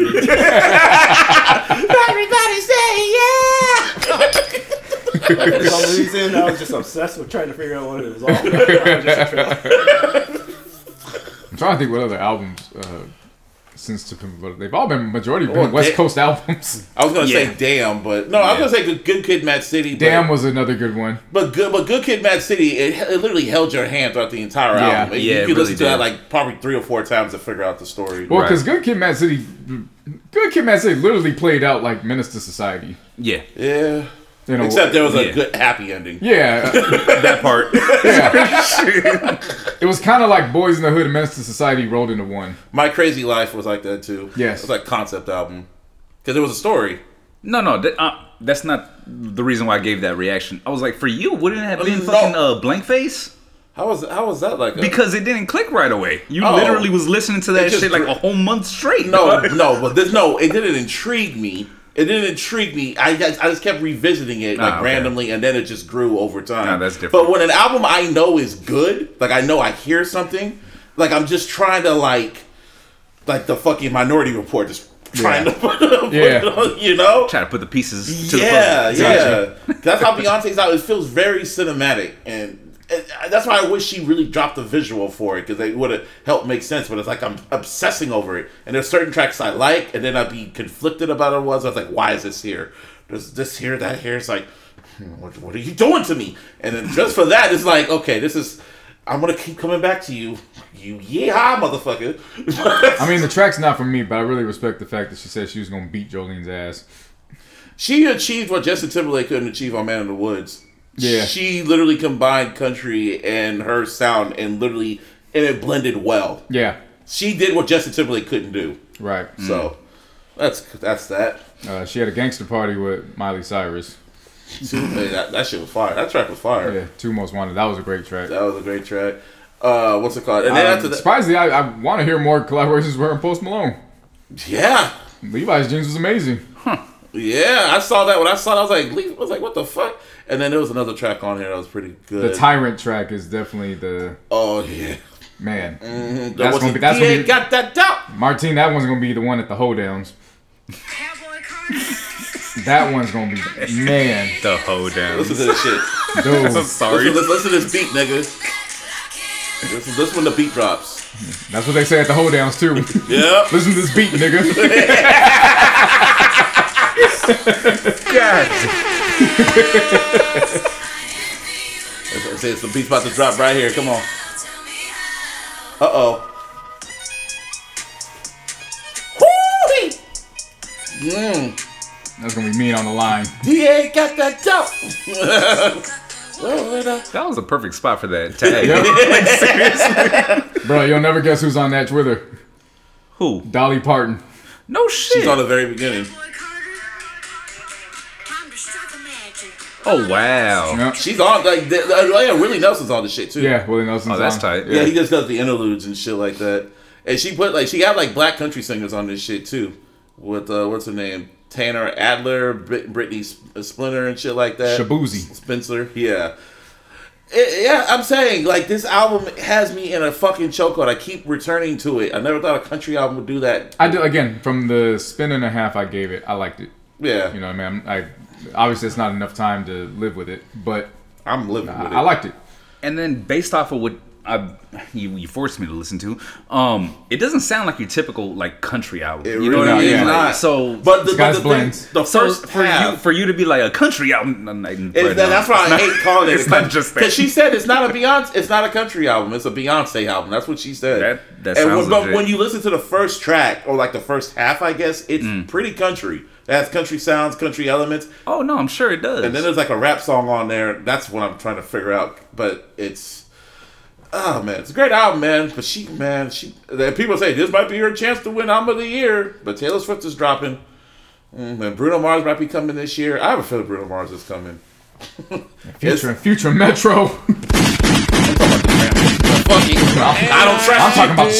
Everybody say yeah. For some reason, I was just obsessed with trying to figure out what it was all about. I was just a trailer. I'm trying to think what other albums uh, since To Pimp a Butterfly. They've all been majority been Oh, West da- Coast albums. I was gonna Yeah. say damn, but no, I was Yeah. gonna say Good, Good Kid, Mad City. But, Damn was another good one. but good, but Good Kid, Mad City. It, it literally held your hand throughout the entire Yeah. album. Yeah, you it could really listen to that did. like probably three or four times to figure out the story. Well, Right. because Good Kid, Mad City, Good Kid, Mad City literally played out like Menace to Society. yeah, Yeah, You know, except there was a Yeah. good happy ending. yeah, that part. yeah. It was kind of like Boys in the Hood and Menace to Society rolled into one. My Crazy Life was like that too. Yes. it was like concept album because there was a story. No, no, that, uh, that's not the reason why I gave that reaction. I was like, for you, wouldn't it have been No. fucking uh, Blank Face? How was how was that like? A, Because it didn't click right away. You Oh. literally was listening to that It just shit like gr- a whole month straight. no, dog. no, but this no, it didn't intrigue me. It didn't intrigue me. I just, I just kept revisiting it like Ah, okay. randomly, and then it just grew over time. Ah, that's different. But when an album I know is good, like I know I hear something, like I'm just trying to like, like the fucking Minority Report, just trying Yeah. to put, put Yeah. it on, you know. Try to put the pieces to Yeah, the puzzle. yeah. That's how Beyonce's out. It feels very cinematic, and, and that's why I wish she really dropped a visual for it because it would have helped make sense. But it's like I'm obsessing over it, and there's certain tracks I like, and then I'd be conflicted about it. Was I was like, why is this here? There's this here, that here. It's like, hmm, what, what are you doing to me? And then just for that, it's like, okay, this is. I'm gonna keep coming back to you, you yeehaw, motherfucker. I mean, the track's not for me, but I really respect the fact that she said she was gonna beat Jolene's ass. She achieved what Justin Timberlake couldn't achieve on Man in the Woods. Yeah. She literally combined country and her sound and literally, and it blended well. Yeah, She did what Justin Timberlake couldn't do. right. So, that's that's that. Uh, she had a gangster party with Miley Cyrus. Hey, that. That shit was fire. That track was fire. Yeah, Two Most Wanted. That was a great track. That was a great track. Uh, what's it called? And then Um, after that, surprisingly, I, I want to hear more collaborations with her and Post Malone. yeah. Levi's jeans was amazing. Yeah, I saw that when I saw it. I was like, Lee- I was like, what the fuck? And then there was another track on here that was pretty good. The Tyrant track is definitely the Oh yeah. man. Mm-hmm. That's What's gonna it? be. That's He gonna ain't be. got that doubt. Martine, that one's gonna be the one at the hoedowns. Cowboy Carter. That one's gonna be man, The hoedown. Listen to this shit. dude. Sorry. Listen, listen, listen to this beat, nigga. This is this when the beat drops. That's what they say at the hoedowns too. Yeah. Listen to this beat, nigga. God. It's, it's the beat's about to drop right here. Come on. Uh oh. Mmm. That's gonna be mean on the line. He ain't got that dope. Well, uh, That was a perfect spot for that tag. Bro, you'll never guess who's on that Twitter. Who? Dolly Parton. No shit. She's on the very beginning. Boy Carter. Time to strike a magic. Oh wow. Yeah, She's on like the, uh, yeah, Willie Nelson's on the shit too. yeah Willie Nelson's Oh, that's on. tight. Yeah, he just does the interludes and shit like that. And she put like she got like black country singers on this shit too. With uh, what's her name? Tanner Adler, Brit- Brittany Sp- Splinter and shit like that. Shabuzi. Spencer, yeah. It- yeah, I'm saying like this album has me in a fucking chokehold. I keep returning to it. I never thought a country album would do that. I did again from the spin and a half I gave it. I liked it. Yeah, You know, what I mean, I obviously it's not enough time to live with it, but I'm living with I, it. I liked it. And then based off of what I you, you forced me to listen to, um, it doesn't sound like your typical like country album. It you know really what I mean? is Like, not. So, But the, It's but got the, its blends. thing, the so first for half, you for you to be like a country album, I'm not- It's, but, that, no, that's why it's I not- hate calling it. It's not just that. Because she said it's not a Beyonce. It's not a country album. It's a Beyonce album. That's what she said. That- that and sounds when, but legit. when you listen to the first track or like the first half, I guess it's Mm. pretty country. It has country sounds, country elements. Oh no, I'm sure it does. And then there's like a rap song on there. That's what I'm trying to figure out. But it's, oh man, it's a great album, man. But she, man, she. People say this might be her chance to win Album of the Year. But Taylor Swift is dropping, mm, and Bruno Mars might be coming this year. I have a feeling Bruno Mars is coming. Future, future Metro. Fucking, I don't trust I'm talking about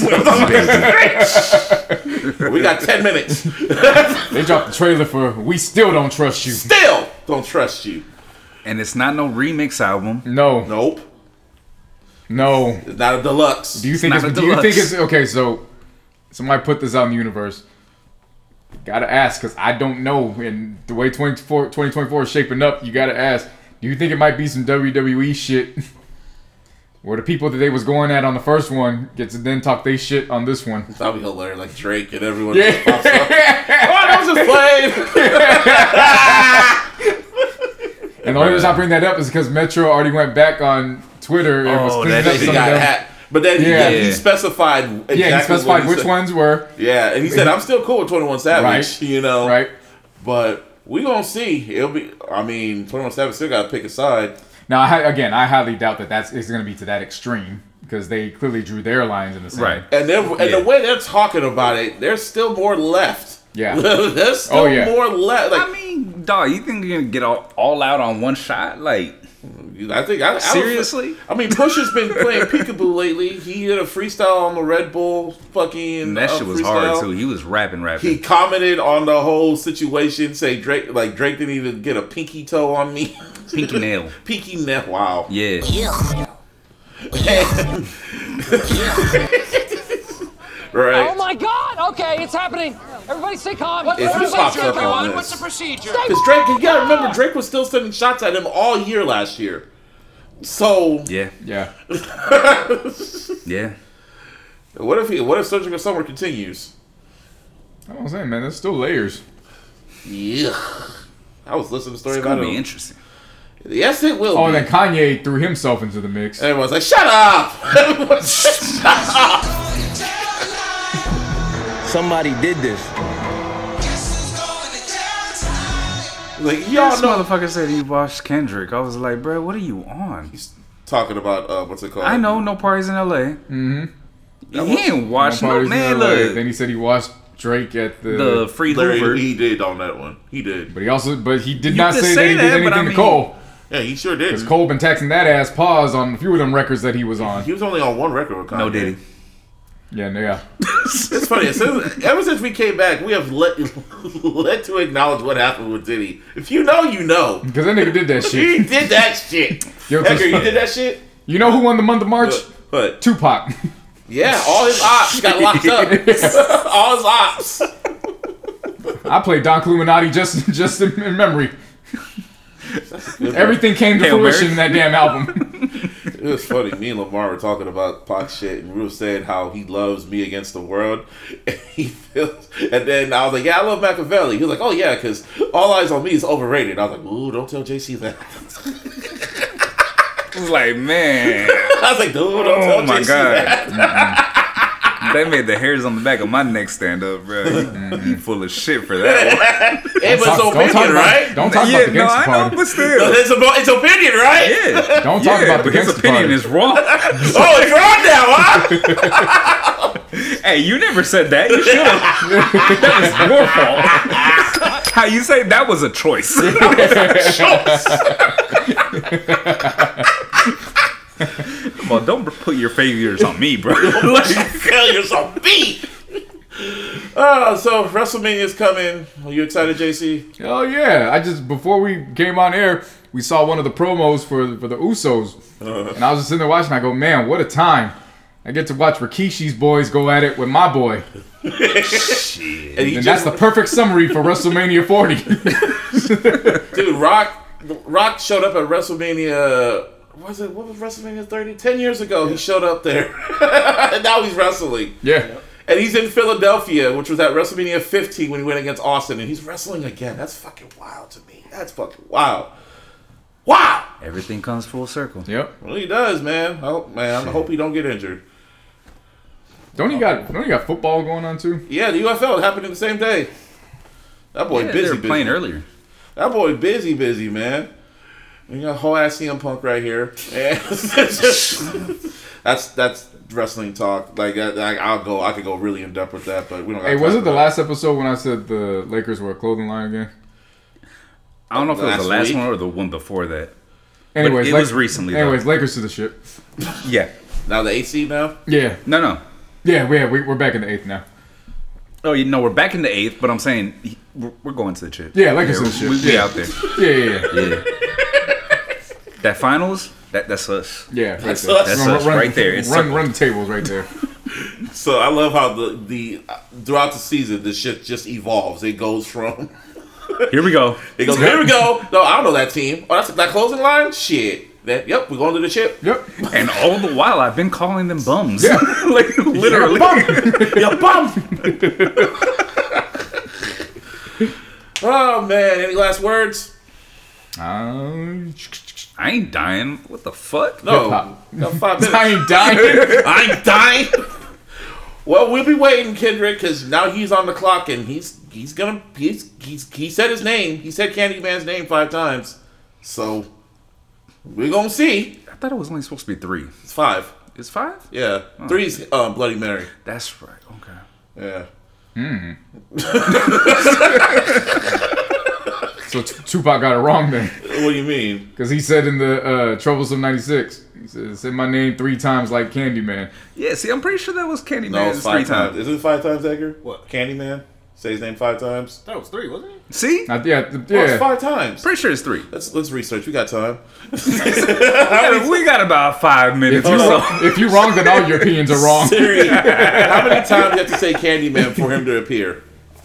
the streets. We got ten minutes. They dropped the trailer for "We Still Don't Trust You." Still don't trust you. And it's not no remix album. No, Nope. no. It's not a deluxe. Do you think? It's It's, not a do you think deluxe. it's okay? So, somebody put this out in the universe. Gotta ask, because I don't know. And the way twenty twenty-four is shaping up, you gotta ask. Do you think it might be some W W E shit? Where the people that they was going at on the first one get to then talk they shit on this one. That'd be hilarious, like Drake and everyone. Yeah. Just pops up. Oh, I was just playing. And the only reason I bring that up is because Metro already went back on Twitter and was Oh, cleaning that up He some got of them. hat. But then Yeah. yeah, he Yeah. specified exactly Yeah, he what specified he which said. ones were. Yeah, and he said, I'm still cool with twenty-one Savage, Right. you know. Right. But we gonna see. It'll be, I mean, twenty-one Savage still gotta pick a side. Now, I, ha- again, I highly doubt that that's it's going to be to that extreme because they clearly drew their lines in the sand. Right. And they're, and Yeah. the way they're talking about it, there's still more left. Yeah. There's still Oh, yeah. more left. Like, I mean, dog, you think you're gonna get all, all out on one shot? Like, I think I, I seriously? I mean, Pusha's been playing peekaboo lately. He did a freestyle on the Red Bull fucking. And that uh, shit was freestyle. hard too. He was rapping, rapping. He commented on the whole situation, say Drake, like Drake didn't even get a pinky toe on me. Pinky nail. Pinky nail. Wow. Yeah. Right. Oh my God! Okay, it's happening. Everybody stay calm. What's If he pops up on this. What's the procedure? Because Drake, you gotta remember, Drake was still sending shots at him all year last year. So, Yeah. Yeah. Yeah. what if he? What if Surgical Summer continues? I don't know, man. There's still layers. Yeah. I was listening to the story It's about gonna be him. interesting. Yes, it will. Oh, be. and then Kanye threw himself into the mix. Everyone's like, "Shut up!" Everyone's shut up. Somebody did this. Like y'all This know. motherfucker said he watched Kendrick. I was like, bro, what are you on? Talking about uh, what's it called? I know, no parties in L A. Mm-hmm. He ain't watched No no, parties in man. L A. Look, Then he said he watched Drake at the. the free Larry, Hoover. he did on that one. He did. but he also, but he did You not could say, say that he that, did anything but I to mean- Cole. Yeah, he sure did. Because Cole been taxing that ass pause on a few of them records that he was on. He was only on one record with Kanye. No Diddy. Yeah, no, yeah. It's funny. Since, ever since we came back, we have let let to acknowledge what happened with Diddy. If you know, you know. Because that nigga did that He shit. did that shit. Yo, Edgar, you just- did that shit? You know who won the month of March? But Tupac. yeah, all his ops got locked up. All his ops. I played Don Cluminati just just in, in memory. Everything came to Hail fruition Mary. in that damn album. It was funny. Me and Lamar were talking about Pac shit, and we were saying how he loves Me Against the World. And he feels, and then I was like, "Yeah, I love Machiavelli." He was like, "Oh yeah, because All Eyes on Me is overrated." I was like, "Ooh, don't tell J C that." I was like, man, I was like, "Dude, don't oh tell my J C god, that." they made the hairs on the back of my neck stand up, bro. You, you full of shit for that It was Talk- don't opinion, talk about, right? Don't one. talk yeah, about the no, gangster I know, party. but still, It's, about, it's opinion, right? yeah. Don't talk yeah, about the but his gangster opinion party. is wrong. Oh, it's wrong now, huh? Hey, you never said that. You should have. That was your fault. How you say that was a choice? Well, don't put your failures on me, bro. Failures on me. Uh, so WrestleMania's coming. Are you excited, J C? Oh yeah! I just before we came on air, we saw one of the promos for for the Usos, and I was just sitting there watching. I go, man, what a time! I get to watch Rikishi's boys go at it with my boy, And, he and just, that's the perfect summary for WrestleMania forty. dude. Rock, Rock showed up at WrestleMania. Was it what was WrestleMania thirty? Ten years ago, he showed up there, and now he's wrestling. Yeah. And he's in Philadelphia, which was at WrestleMania fifteen when he went against Austin, and he's wrestling again. That's fucking wild to me. That's fucking wild. Wow. Everything comes full circle. Yep. Well, he does, man. I hope, man. I hope he don't get injured. Don't you got don't you got football going on too? Yeah, the U F L happened in the same day. That boy Yeah, busy. they were busy. playing earlier. That boy busy, busy, man. You got whole ass C M Punk right here. And that's that's wrestling talk. Like I, I'll go. I could go really in depth with that, but we don't. Got Hey, time was it for the that. last episode when I said the Lakers were a clothing line again? I don't know if it was the Last last week? one or the one before that. Anyways, it Lak- was recently, though. Anyways, Lakers to the ship. Yeah. Now the eighth seed now. Yeah, No, no. yeah, yeah. We, we're back in the eighth now. Oh, you know, we're back in the eighth, but I'm saying he- we're, we're going to the chip. Yeah, Lakers to the ship. We, we Yeah. out there. Yeah, yeah, yeah. Yeah. That finals, that that's us. Yeah, right That's there. us. That's Run- us run- right there. It's Run, circled. run the tables right there. So I love how the the throughout the season this shit just evolves. It goes from Here we go. it goes here we go. No, I don't know that team. Oh, that's that closing line. Shit. That yep. We're going to the chip. Yep. And all the while, I've been calling them bums. Yeah. Like, literally. You bum. Oh man. Any last words? Um, I ain't dying. What the fuck? No. Hip-hop. Got five minutes. I ain't dying. I ain't dying. Well, we'll be waiting, Kendrick, because now he's on the clock and he's he's gonna he's he's he said his name. He said Candyman's name five times. So we're gonna see. I thought it was only supposed to be three. It's five. It's five? Yeah. Three's um, Bloody Mary. That's right. Okay. Yeah. So T- Tupac got it wrong then, What do you mean? because he said in the uh, Troublesome ninety-six, he said, "Said my name three times like Candyman." Yeah, see, I'm pretty sure that was Candyman's No, it's three five times. times. Is it five times, Edgar? What? Candyman? Say his name five times. That was three, wasn't it? See? I, yeah, th- Oh, it's yeah. five times. Pretty sure it's three. Let's let's research. We got time. we, got, we got about five minutes If or you so. wrong, if you wrong, then all your opinions are wrong. Siri, how many times do you have to say Candyman for him to appear?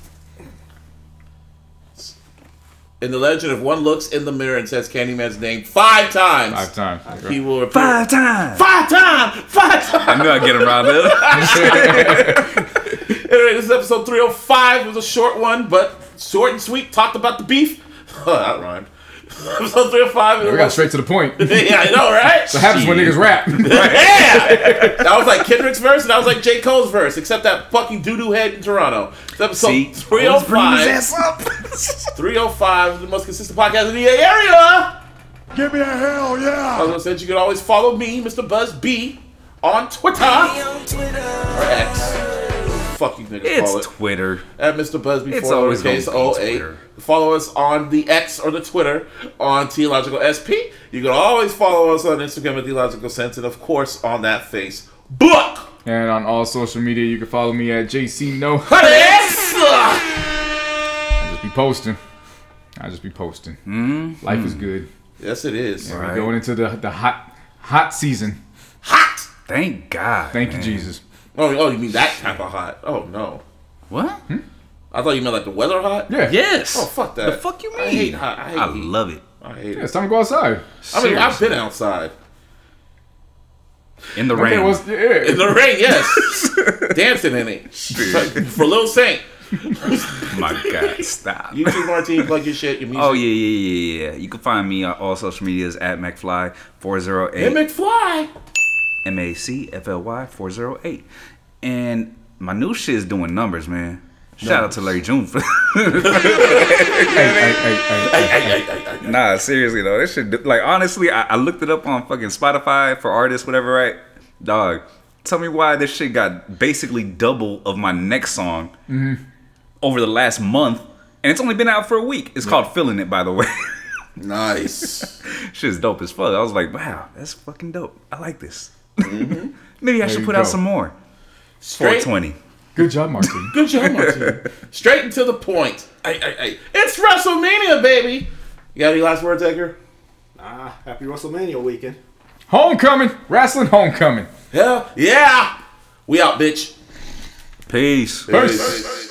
In the legend, if one looks in the mirror and says Candyman's name five times, Five times. he will appear. Five times. Five times! Five times! I knew I'd get him riled up. Anyway, this is episode three oh five. It was a short one, but short and sweet. Talked about the beef. That rhymed. Episode three oh five. We got straight to the point. What Yeah, I know, right? happens when niggas rap? Yeah! That was like Kendrick's verse, and that was like J. Cole's verse, except that fucking doo-doo head in Toronto. It's episode See? three oh Always bring his five. ass up. three oh five, the most consistent podcast in the area. Give me a hell yeah! I was gonna say you can always follow me, Mister Buzz B, on Twitter or X. Fuck you niggas It's call it. Twitter. At Mister Busby It's four always case gonna oh be eight. Twitter. Follow us on the X or the Twitter on Theological S P. You can always follow us on Instagram at Theological Sense, and of course on that face book. And on all social media, you can follow me at J C No. Yes! I just be posting. I just be posting. Mm-hmm. Life is good. Yes, it is. We're Right. going into the the hot hot season. Hot. Thank God. Thank man. you, Jesus. Oh, oh, you mean that type of hot? Oh no, What? I thought you meant like the weather hot. Yeah. Yes. Oh fuck that. The fuck you mean? I hate hot. I hate I heat. love it. I hate Yeah, it. it's time to go outside. I mean, I've Seriously. been outside In the Okay, rain. well, yeah. in the rain. Yes, dancing in it for Lil Saint. My God, stop. You too, Martine. Plug your shit. Your music. Oh, yeah, yeah, yeah, yeah. You can find me on all social medias at McFly four oh Hey, eight. McFly. M A C F L Y four oh eight. And my new shit is doing numbers, man. Shout out to Larry June for Hey, hey, hey, hey. Nah, seriously though, this shit. Like honestly, I, I looked it up on fucking Spotify for artists, whatever. Right, dog. Tell me why this shit got basically double of my next song over the last month, and it's only been out for a week. It's called "Feeling It," by the way. Nice. Shit's dope as fuck. I was like, wow, that's fucking dope. I like this. Maybe I There should you put go. out some more. four Straight. twenty. Good job, Martin. Good job, Martine. Straight and to the point. Ay, ay, ay. It's WrestleMania, baby. You got any last words, Edgar? Ah, happy WrestleMania weekend. Homecoming. Wrestling homecoming. Hell yeah. We out, bitch. Peace. Peace.